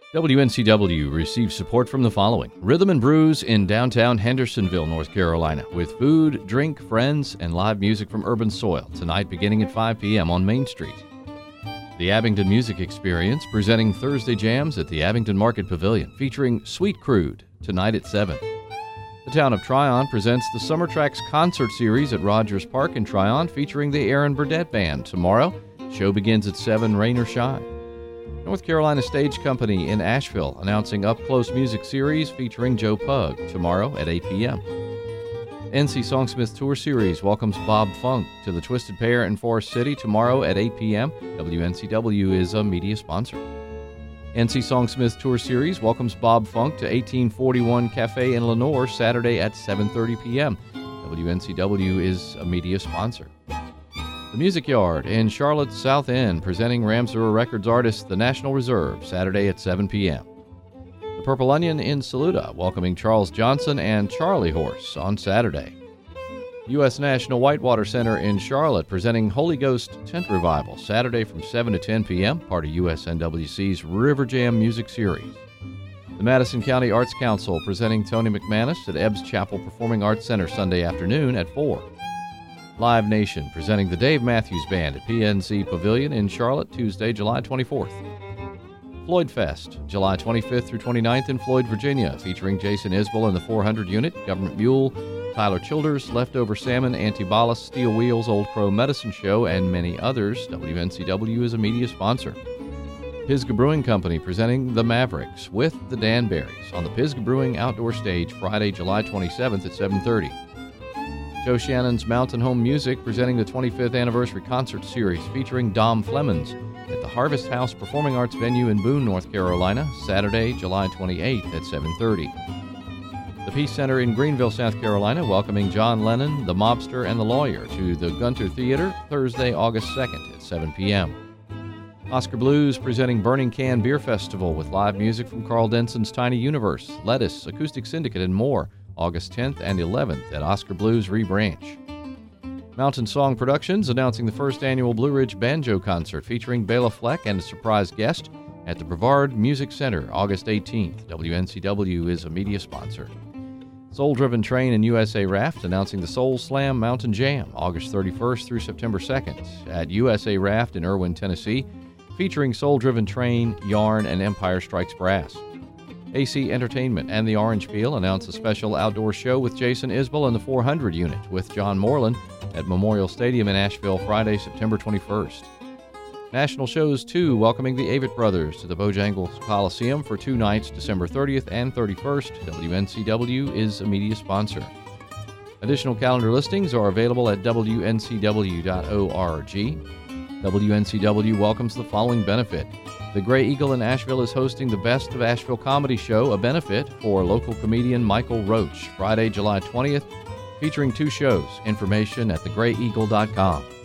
WNCW receives support from the following: Rhythm and Brews in downtown Hendersonville, North Carolina, with food, drink, friends, and live music from Urban Soil, tonight beginning at 5 p.m. on Main Street. The Abington Music Experience, presenting Thursday jams at the Abington Market Pavilion, featuring Sweet Crude, tonight at 7. The Town of Tryon presents the Summer Tracks Concert Series at Rogers Park in Tryon, featuring the Aaron Burdett Band, tomorrow. Show begins at 7, rain or shine. North Carolina Stage Company in Asheville announcing Up Close Music Series featuring Joe Pug, tomorrow at 8 p.m. NC Songsmith Tour Series welcomes Bob Funk to the Twisted Pair in Forest City, tomorrow at 8 p.m. WNCW is a media sponsor. NC Songsmith Tour Series welcomes Bob Funk to 1841 Cafe in Lenoir, Saturday at 7:30 p.m. WNCW is a media sponsor. The Music Yard in Charlotte's South End, presenting Ramseur Records artist The National Reserve, Saturday at 7 p.m. The Purple Onion in Saluda, welcoming Charles Johnson and Charlie Horse on Saturday. U.S. National Whitewater Center in Charlotte, presenting Holy Ghost Tent Revival, Saturday from 7 to 10 p.m., part of USNWC's River Jam Music Series. The Madison County Arts Council, presenting Tony McManus at Ebbs Chapel Performing Arts Center Sunday afternoon at 4. Live Nation, presenting the Dave Matthews Band at PNC Pavilion in Charlotte, Tuesday, July 24th. Floyd Fest, July 25th through 29th in Floyd, Virginia, featuring Jason Isbell and the 400 Unit, Government Mule, Tyler Childers, Leftover Salmon, Anti-Ballast, Steel Wheels, Old Crow Medicine Show, and many others. WNCW is a media sponsor. Pisgah Brewing Company presenting The Mavericks with the Danberries on the Pisgah Brewing Outdoor Stage, Friday, July 27th at 7:30. Joe Shannon's Mountain Home Music presenting the 25th Anniversary Concert Series featuring Dom Flemons at the Harvest House Performing Arts Venue in Boone, North Carolina, Saturday, July 28th at 7:30. The Peace Center in Greenville, South Carolina, welcoming John Lennon, the Mobster, and the Lawyer to the Gunter Theater, Thursday, August 2nd at 7 p.m. Oscar Blues presenting Burning Can Beer Festival with live music from Carl Denson's Tiny Universe, Lettuce, Acoustic Syndicate, and more, August 10th and 11th at Oscar Blues Rebranch. Mountain Song Productions announcing the first annual Blue Ridge Banjo Concert featuring Bela Fleck and a surprise guest at the Brevard Music Center, August 18th. WNCW is a media sponsor. Soul Driven Train and USA Raft announcing the Soul Slam Mountain Jam, August 31st through September 2nd at USA Raft in Irwin, Tennessee, featuring Soul Driven Train, Yarn, and Empire Strikes Brass. AC Entertainment and the Orange Peel announce a special outdoor show with Jason Isbell and the 400 Unit with John Moreland at Memorial Stadium in Asheville, Friday, September 21st. National Shows 2 welcoming the Avett Brothers to the Bojangles Coliseum for 2 nights, December 30th and 31st. WNCW is a media sponsor. Additional calendar listings are available at wncw.org. WNCW welcomes the following benefit. The Gray Eagle in Asheville is hosting the Best of Asheville Comedy Show, a benefit for local comedian Michael Roach, Friday, July 20th, featuring 2 shows. Information at thegrayeagle.com.